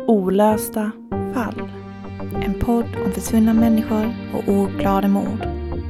Olösta fall. En podd om försvunna människor och ouppklarade mord.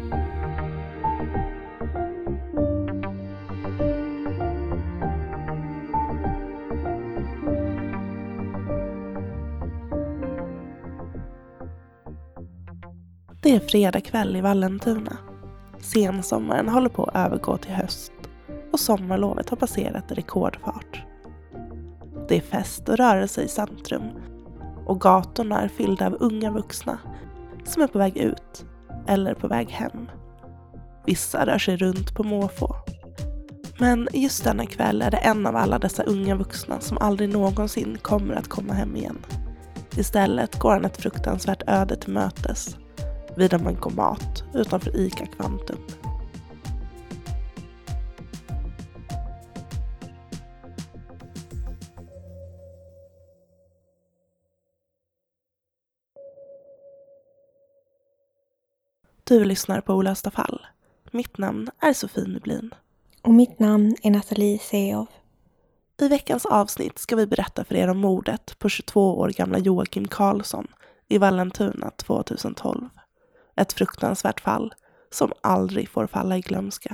Det är fredag kväll i Vallentuna. Sensommaren håller på att övergå till höst och sommarlovet har passerat i rekordfart. Det är fest och rörelse i centrum och gatorna är fyllda av unga vuxna som är på väg ut eller på väg hem. Vissa rör sig runt på måfå. Men just denna kväll är det en av alla dessa unga vuxna som aldrig någonsin kommer att komma hem igen. Istället går han ett fruktansvärt öde till mötes vid en bankomat utanför ICA Kvantum. Du lyssnar på Olösta fall. Mitt namn är Sofie Nublin. Och mitt namn är Nathalie Seov. I veckans avsnitt ska vi berätta för er om mordet på 22 år gamla Joakim Karlsson i Vallentuna 2012. Ett fruktansvärt fall som aldrig får falla i glömska.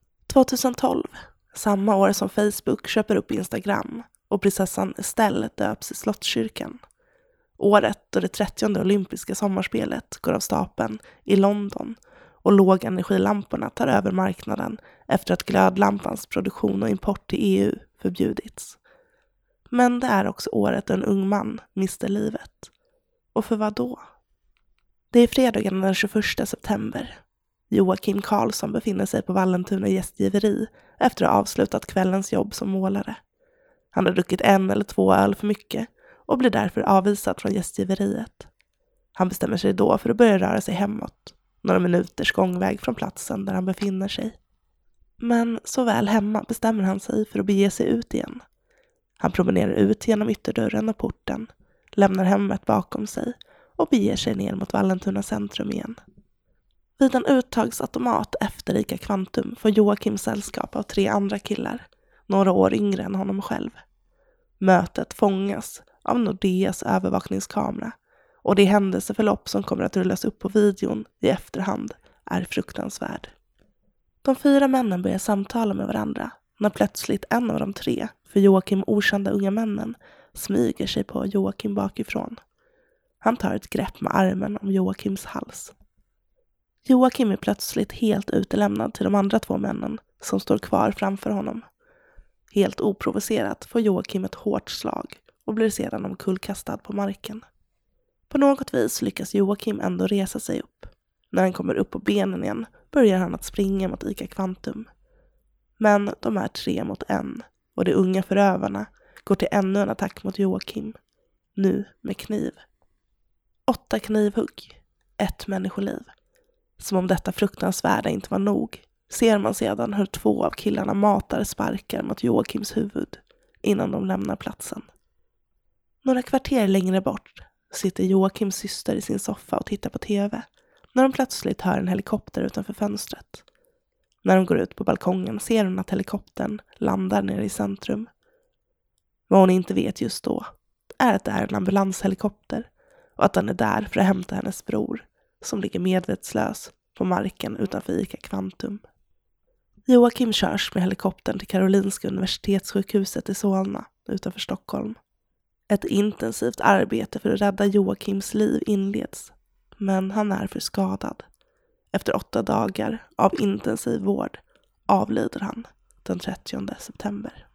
2012, samma år som Facebook köper upp Instagram och prinsessan Estelle döps i Slottskyrkan. Året då det 30:e olympiska sommarspelet går av stapeln i London och lågenergilamporna tar över marknaden efter att glödlampans produktion och import till EU förbjudits. Men det är också året då en ung man mister livet. Och för vad då? Det är fredagen den 21 september. Joakim Karlsson befinner sig på Vallentuna gästgiveri efter att ha avslutat kvällens jobb som målare. Han har druckit 1 eller 2 öl för mycket och blir därför avvisad från gästgiveriet. Han bestämmer sig då för att börja röra sig hemåt, några minuters gångväg från platsen där han befinner sig. Men så väl hemma bestämmer han sig för att bege sig ut igen. Han promenerar ut genom ytterdörren och porten, lämnar hemmet bakom sig och beger sig ner mot Vallentuna centrum igen. Vid en uttagsautomat efter ICA Kvantum får Joakim sällskap av 3 andra killar, några år yngre än honom själv. Mötet fångas av Nordeas övervakningskamera och det händelseförlopp som kommer att rullas upp på videon i efterhand är fruktansvärd. De 4 männen börjar samtala med varandra när plötsligt en av de 3 för Joakim okända unga männen smyger sig på Joakim bakifrån. Han tar ett grepp med armen om Joakims hals. Joakim är plötsligt helt utelämnad till de andra 2 männen som står kvar framför honom. Helt oprovocerat får Joakim ett hårt slag och blir sedan omkullkastad på marken. På något vis lyckas Joakim ändå resa sig upp. När han kommer upp på benen igen börjar han att springa mot ICA Kvantum. Men de är 3 mot 1 och de unga förövarna går till ännu en attack mot Joakim. Nu med kniv. 8 knivhugg. 1 människoliv. Som om detta fruktansvärda inte var nog ser man sedan hur 2 av killarna matar sparkar mot Joakims huvud innan de lämnar platsen. Några kvarter längre bort sitter Joakims syster i sin soffa och tittar på tv när de plötsligt hör en helikopter utanför fönstret. När de går ut på balkongen ser hon att helikoptern landar nere i centrum. Vad hon inte vet just då är att det är en ambulanshelikopter och att den är där för att hämta hennes bror som ligger medvetslös på marken utanför ICA Kvantum. Joakim körs med helikoptern till Karolinska universitetssjukhuset i Solna utanför Stockholm. Ett intensivt arbete för att rädda Joakims liv inleds, men han är för skadad. Efter 8 dagar av intensiv vård avlider han den 30 september.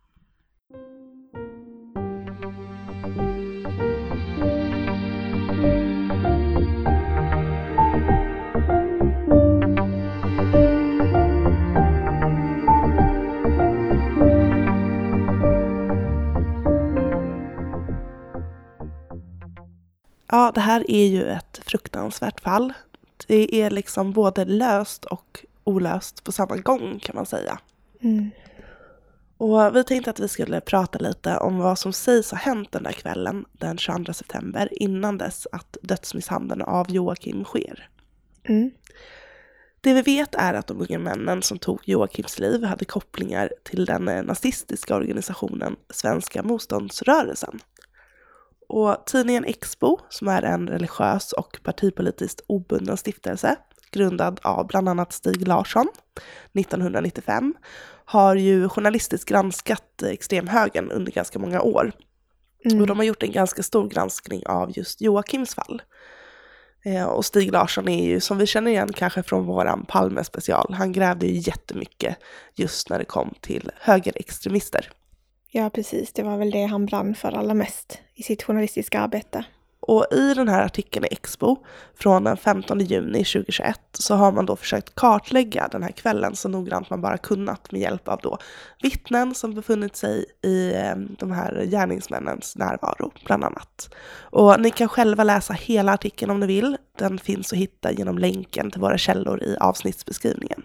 Ja, det här är ju ett fruktansvärt fall. Det är liksom både löst och olöst på samma gång kan man säga. Och vi tänkte att vi skulle prata lite om vad som sägs ha hänt den där kvällen den 22 september innan dess att dödsmisshandeln av Joakim sker. Det vi vet är att de unga männen som tog Joakims liv hade kopplingar till den nazistiska organisationen Svenska motståndsrörelsen. Och tidningen Expo, som är en religiös och partipolitiskt obunden stiftelse, grundad av bland annat Stig Larsson 1995, har ju journalistiskt granskat extremhögern under ganska många år. Och de har gjort en ganska stor granskning av just Joakims fall. Och Stig Larsson är ju, som vi känner igen kanske från våran Palme-special, han grävde ju jättemycket just när det kom till högerextremister. Ja, precis. Det var väl det han brann för allra mest i sitt journalistiska arbete. Och i den här artikeln i Expo från den 15 juni 2021 så har man då försökt kartlägga den här kvällen så noggrant man bara kunnat med hjälp av då vittnen som befunnit sig i de här gärningsmännens närvaro bland annat. Och ni kan själva läsa hela artikeln om ni vill. Den finns att hitta genom länken till våra källor i avsnittsbeskrivningen.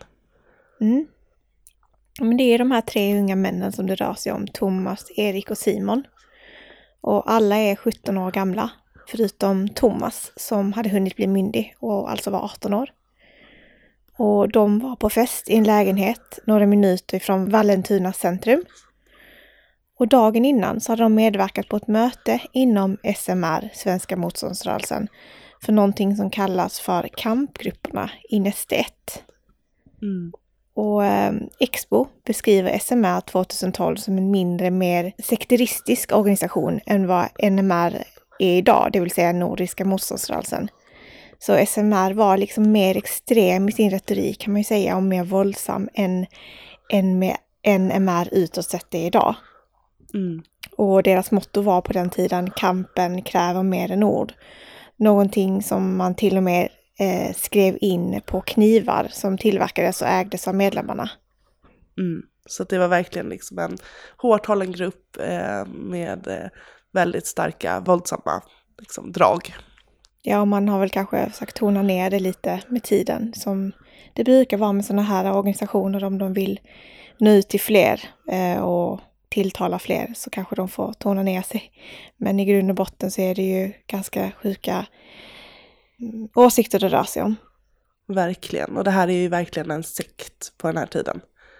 Men det är de här 3 unga männen som det rör sig om, Thomas, Erik och Simon. Och alla är 17 år gamla. Förutom Thomas som hade hunnit bli myndig och alltså var 18 år. Och de var på fest i en lägenhet några minuter från Vallentuna centrum. Och dagen innan så hade de medverkat på ett möte inom SMR, Svenska motståndsrörelsen, för någonting som kallas för kampgrupperna i Näste 1. Och Expo beskriver SMR 2012 som en mindre, mer sekteristisk organisation än vad NMR är idag, det vill säga Nordiska motståndsrörelsen. Så SMR var liksom mer extrem i sin retorik kan man ju säga, och mer våldsam än med NMR utåt sett det idag. Och deras motto var på den tiden: kampen kräver mer än ord. Någonting som man till och med skrev in på knivar som tillverkades och ägdes av medlemmarna. Så det var verkligen liksom en hårt hållen grupp med väldigt starka, våldsamma liksom, drag. Ja, och man har väl kanske försökt tona ner det lite med tiden, som det brukar vara med sådana här organisationer. Om de vill nå ut till fler och tilltala fler så kanske de får tona ner sig. Men i grund och botten så är det ju ganska sjuka åsikter det rör sig om. Verkligen, och det här är ju verkligen en sekt på den här tiden.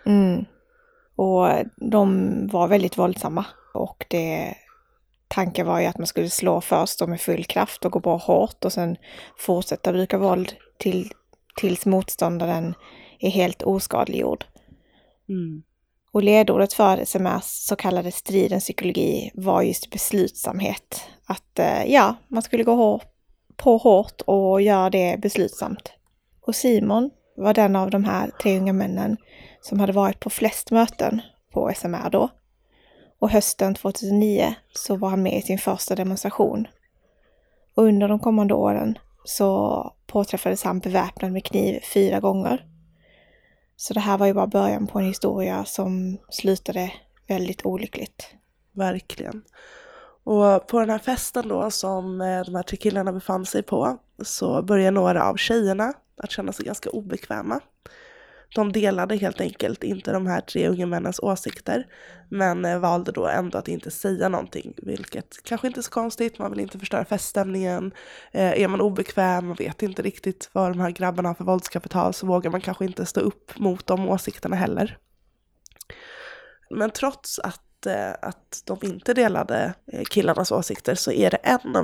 Och de var väldigt våldsamma, och tanken var ju att man skulle slå först med full kraft och gå på hårt och sen fortsätta bruka våld tills motståndaren är helt oskadliggjord. Och ledordet för SMRs så kallade stridens psykologi var just beslutsamhet. Att man skulle gå på hårt och göra det beslutsamt. Och Simon var den av de här 3 unga männen som hade varit på flest möten på SMR då. Och hösten 2009 så var han med i sin första demonstration. Och under de kommande åren så påträffades han beväpnad med kniv 4 gånger. Så det här var ju bara början på en historia som slutade väldigt olyckligt. Verkligen. Och på den här festen då som de här 3 killarna befann sig på så började några av tjejerna att känna sig ganska obekväma. De delade helt enkelt inte de här 3 unga männens åsikter, men valde då ändå att inte säga någonting, vilket kanske inte är så konstigt. Man vill inte förstöra feststämningen. Är man obekväm och vet inte riktigt vad de här grabbarna har för våldskapital så vågar man kanske inte stå upp mot de åsikterna heller. Men trots att de inte delade killarnas åsikter så är det en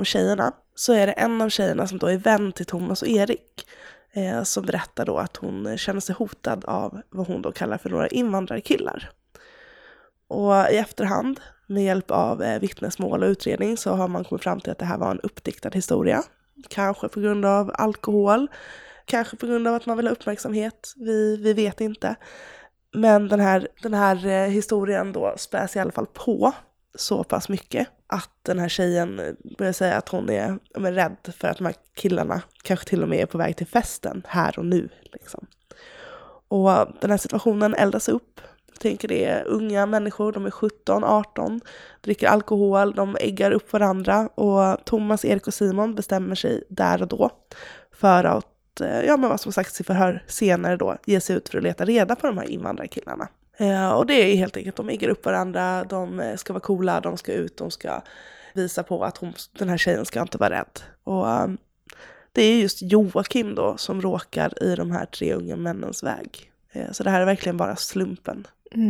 av tjejerna som då är vän till Thomas och Erik som berättar då att hon känner sig hotad av vad hon då kallar för några invandrarkillar. Och i efterhand, med hjälp av vittnesmål och utredning, så har man kommit fram till att det här var en uppdiktad historia. Kanske på grund av alkohol, kanske på grund av att man vill ha uppmärksamhet, vi vet inte. Men den här historien då späs i alla fall på så pass mycket att den här tjejen börjar säga att hon är rädd för att de här killarna kanske till och med är på väg till festen här och nu. Liksom. Och den här situationen eldas upp. Jag tänker det är unga människor, de är 17, 18, dricker alkohol, de äggar upp varandra. Och Thomas, Erik och Simon bestämmer sig där och då för att vad som sagt i förhör senare då ge sig ut för att leta reda på de här invandrarkillarna. Och det är helt enkelt, de ägger upp varandra, de ska vara coola, de ska ut, de ska visa på att den här tjejen ska inte vara rädd. Och det är just Joakim då som råkar i de här 3 unga männens väg. Så det här är verkligen bara slumpen.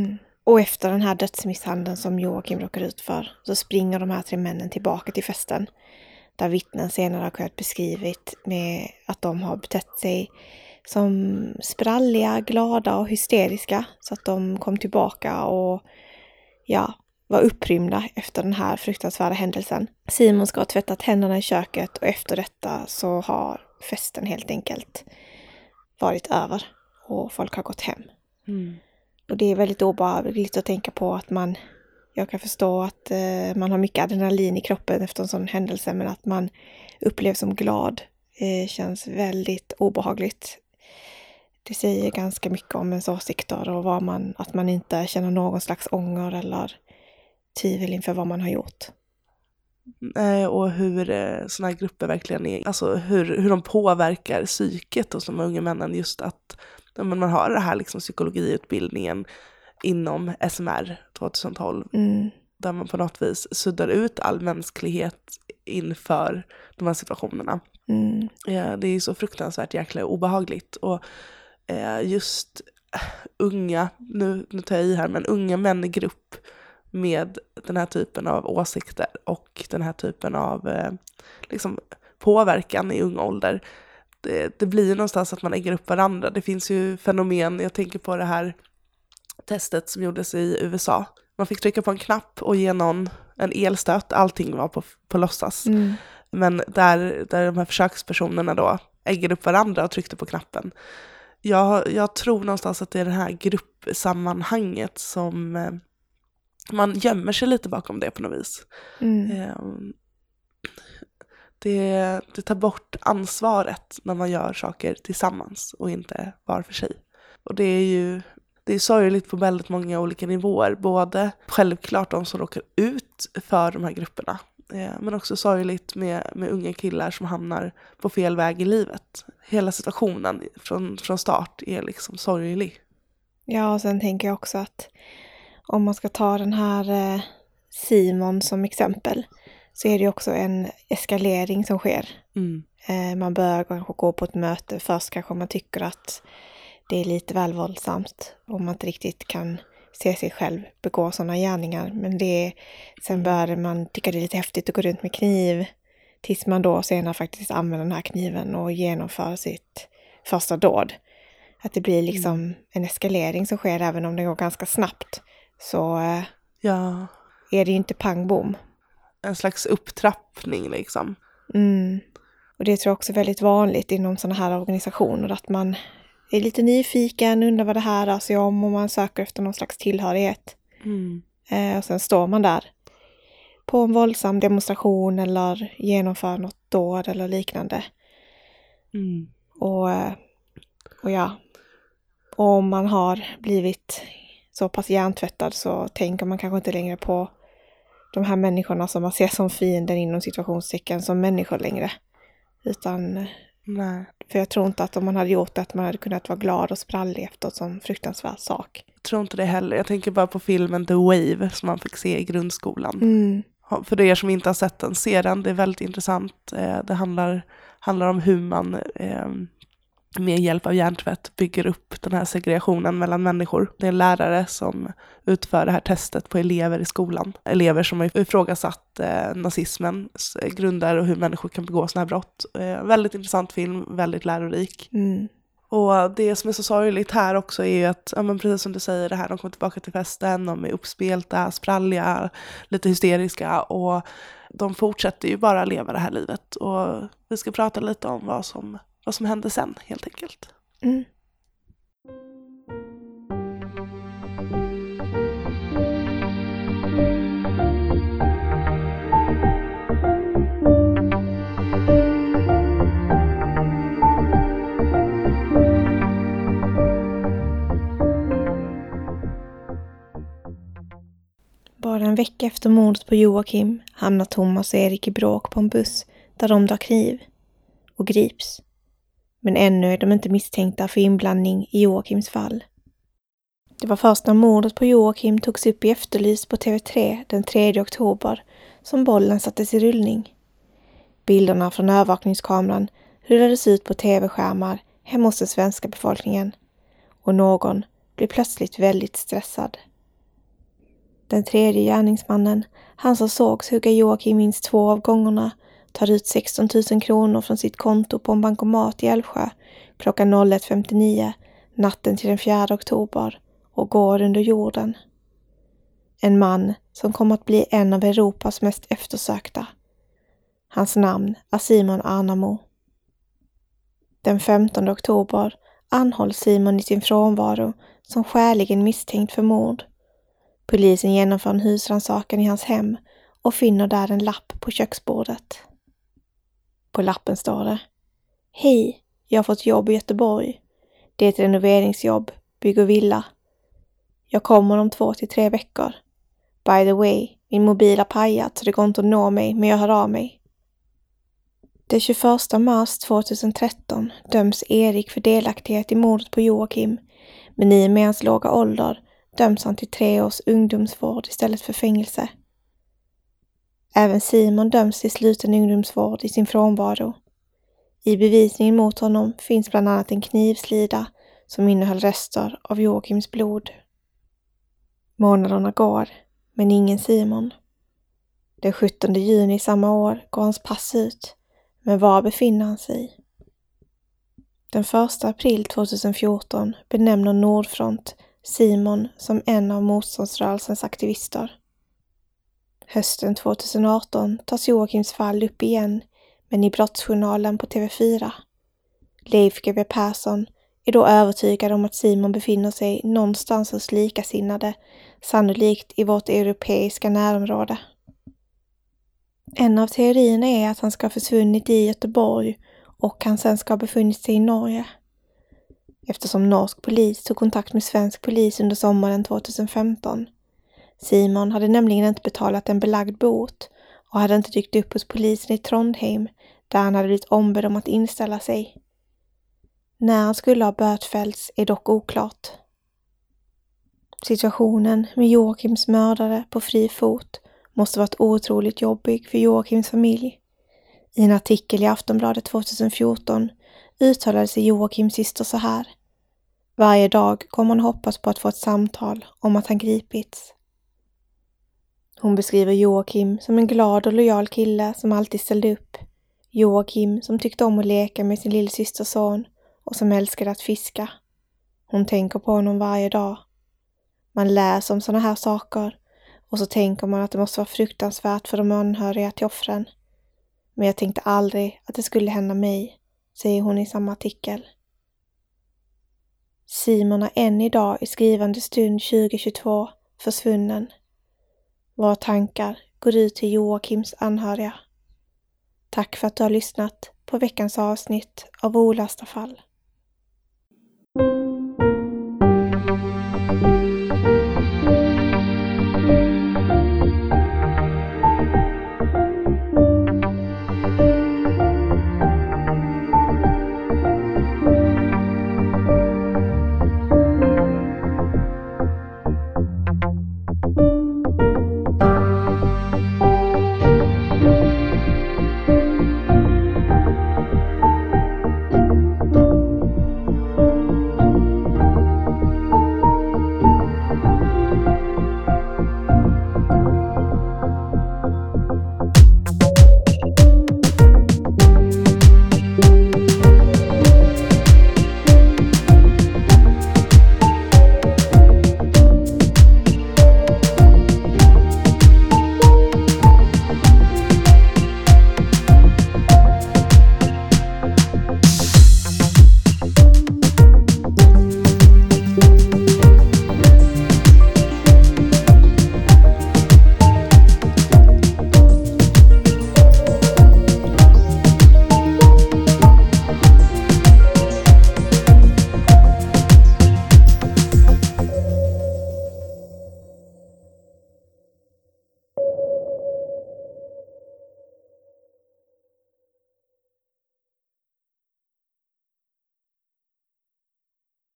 Och efter den här dödsmisshandeln som Joakim råkar ut för så springer de här 3 männen tillbaka till festen. Där vittnen senare har kunnat beskrivit med att de har betett sig som spralliga, glada och hysteriska. Så att de kom tillbaka och var upprymda efter den här fruktansvärda händelsen. Simon ska ha tvättat händerna i köket och efter detta så har festen helt enkelt varit över och folk har gått hem. Och det är väldigt obehagligt att tänka på att jag kan förstå att man har mycket adrenalin i kroppen efter en sån händelse, men att man upplevs som glad känns väldigt obehagligt. Det säger ganska mycket om ens åsikter och att man inte känner någon slags ånger eller tvivel inför vad man har gjort. Och hur såna här grupper verkligen är, alltså hur de påverkar psyket hos de unga männen, just att man har det här liksom psykologiutbildningen inom SMR 2012 där man på något vis suddar ut all mänsklighet inför de här situationerna. Det är ju så fruktansvärt jäkla obehagligt och just unga, nu tar jag i här, men unga män i grupp med den här typen av åsikter och den här typen av liksom påverkan i ung ålder. Det blir någonstans att man ägger upp varandra. Det finns ju fenomen, jag tänker på det här testet som gjordes i USA. Man fick trycka på en knapp och ge någon en elstöt, allting var på låtsas. Men där de här försökspersonerna då äggade upp varandra och tryckte på knappen. Jag tror någonstans att det är det här gruppsammanhanget som man gömmer sig lite bakom det på något vis. Det tar bort ansvaret när man gör saker tillsammans och inte var för sig. Och det är sorgligt på väldigt många olika nivåer. Både självklart de som råkar ut för de här grupperna. Men också sorgligt med unga killar som hamnar på fel väg i livet. Hela situationen från start är liksom sorglig. Ja, och sen tänker jag också att om man ska ta den här Simon som exempel så är det också en eskalering som sker. Man börjar kanske gå på ett möte. Först kanske man tycker att det är lite väl våldsamt och man inte riktigt kan se sig själv begå sådana gärningar. Men sen börjar man tycka det är lite häftigt att gå runt med kniv tills man då senare faktiskt använder den här kniven och genomför sitt första dåd. Att det blir liksom en eskalering som sker även om det går ganska snabbt. Så är det ju inte pang bom. En slags upptrappning liksom. Och det tror jag också är väldigt vanligt inom sådana här organisationer. Att man är lite nyfiken, undrar vad det här rör sig om och man söker efter någon slags tillhörighet. Och sen står man där på en våldsam demonstration eller genomför något dåd eller liknande. Och om man har blivit så pass hjärntvättad så tänker man kanske inte längre på de här människorna som man ser som fienden inom situationstecken som människor längre. Utan, för jag tror inte att om man hade gjort det att man hade kunnat vara glad och sprallig efter en sån fruktansvärd sak. Jag tror inte det heller. Jag tänker bara på filmen The Wave som man fick se i grundskolan. För er som inte har sett den, se den. Det är väldigt intressant. Det handlar om hur man med hjälp av hjärntvätt bygger upp den här segregationen mellan människor. Det är en lärare som utför det här testet på elever i skolan. Elever som har ifrågasatt nazismens grunder och hur människor kan begå såna här brott. Väldigt intressant film, väldigt lärorik. Och det som är så sorgligt här också är ju att, precis som du säger, det här, de kommer tillbaka till festen, de är uppspelta, spralliga, lite hysteriska och de fortsätter ju bara leva det här livet. Och vi ska prata lite om vad som hände sen, helt enkelt. Bara en vecka efter mordet på Joakim hamnar Thomas och Erik i bråk på en buss där de drar kniv och grips. Men ännu är de inte misstänkta för inblandning i Joakims fall. Det var först när mordet på Joakim togs upp i Efterlyst på TV3 den 3 oktober som bollen sattes i rullning. Bilderna från övervakningskameran rullades ut på tv-skärmar hemma hos den svenska befolkningen och någon blev plötsligt väldigt stressad. Den tredje gärningsmannen, han som sågs hugga Joakim minst 2 av gångerna, tar ut 16 000 kronor från sitt konto på en bankomat i Älvsjö klockan 01.59 natten till den 4 oktober och går under jorden. En man som kommer att bli en av Europas mest eftersökta. Hans namn är Simon Arnamo. Den 15 oktober anhålls Simon i sin frånvaro som skäligen misstänkt för mord. Polisen genomför en husrannsakan i hans hem och finner där en lapp på köksbordet. På lappen står det: Hej, jag har fått jobb i Göteborg. Det är ett renoveringsjobb, bygger villa. Jag kommer om 2 till 3 veckor. By the way, min mobil har pajat så det går inte att nå mig, men jag hör av mig. Den 21 mars 2013 döms Erik för delaktighet i mordet på Joakim, men i och med hans låga ålder döms han till 3 års ungdomsvård istället för fängelse. Även Simon döms till sluten ungdomsvård i sin frånvaro. I bevisningen mot honom finns bland annat en knivslida som innehöll rester av Joakims blod. Månaderna går, men ingen Simon. Den 17 juni samma år går hans pass ut, men var befinner han sig? Den 1 april 2014 benämner Nordfront Simon som en av motståndsrörelsens aktivister. Hösten 2018 tas Joakims fall upp igen, men i brottsjournalen på TV4. Leif GW Persson är då övertygad om att Simon befinner sig någonstans hos likasinnade, sannolikt i vårt europeiska närområde. En av teorierna är att han ska ha försvunnit i Göteborg och han sen ska ha befunnit sig i Norge. Eftersom norsk polis tog kontakt med svensk polis under sommaren 2015. Simon hade nämligen inte betalat en belagd bot och hade inte dykt upp hos polisen i Trondheim där han hade blivit ombedd om att inställa sig. När han skulle ha bötfällts är dock oklart. Situationen med Joakims mördare på fri fot måste varit otroligt jobbig för Joakims familj. I en artikel i Aftonbladet 2014 uttalade sig Joakims syster så här: Varje dag kommer hon hoppas på att få ett samtal om att han gripits. Hon beskriver Joakim som en glad och lojal kille som alltid ställde upp. Joakim som tyckte om att leka med sin lillsysters son och som älskade att fiska. Hon tänker på honom varje dag. Man läser om sådana här saker och så tänker man att det måste vara fruktansvärt för de anhöriga till offren. Men jag tänkte aldrig att det skulle hända mig, säger hon i samma artikel. Simon är än idag i skrivande stund 2022 försvunnen. Våra tankar går ut till Joakims anhöriga. Tack för att du har lyssnat på veckans avsnitt av Olösta fall.